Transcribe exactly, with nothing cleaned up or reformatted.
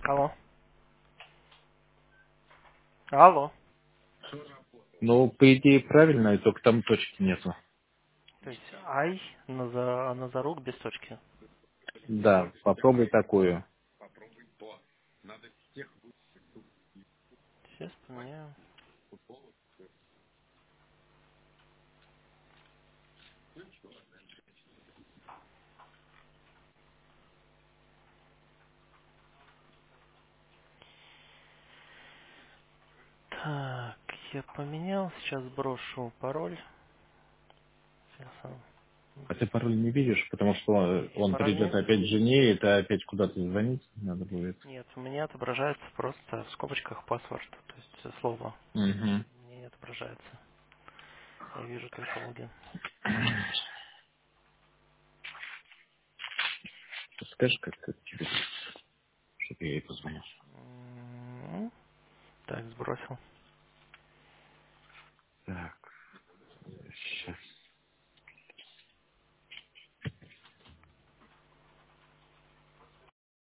Алло. Алло. Ну, по идее, правильно, и только там точки нету. То есть ай, Наза- Назарук без точки. Да, попробуй такую. Сейчас поменяю. Так, я поменял. Сейчас брошу пароль. Сейчас он. А ты пароль не видишь, потому что он он Пароль придет нет? опять жене, и это опять куда-то звонить надо будет. Нет, у меня отображается просто в скобочках паспорт. То есть слово Угу. не отображается. Я вижу только логин. Скажешь, как это тебе, чтобы я ей позвонил. М, Так, сбросил.